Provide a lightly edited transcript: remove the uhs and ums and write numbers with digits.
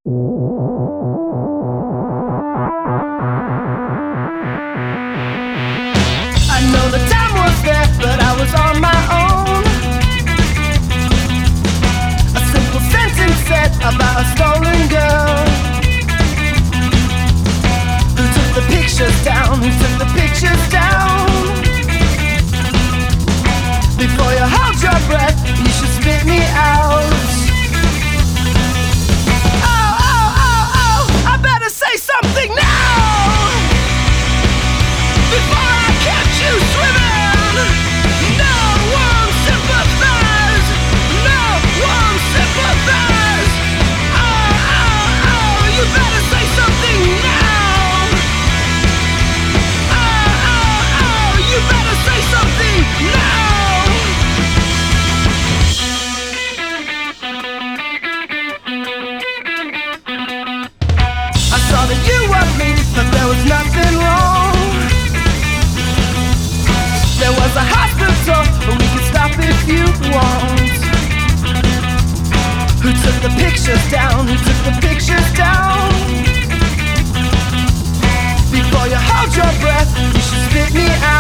I know the time was there, but I was on my own. A simple sentence said about a stolen girl. Who took the pictures down? Who took the pictures down? Before you hold your breath, you should spit me out. I better say something now before I catch you swimming. No one sympathize. No one sympathize. Oh, you better say something now. Oh, you better say something now. I saw that you were me, but there was nothing wrong. There was a hospital, but we can stop if you want. Who took the pictures down? Who took the pictures down? Before you hold your breath, you should spit me out.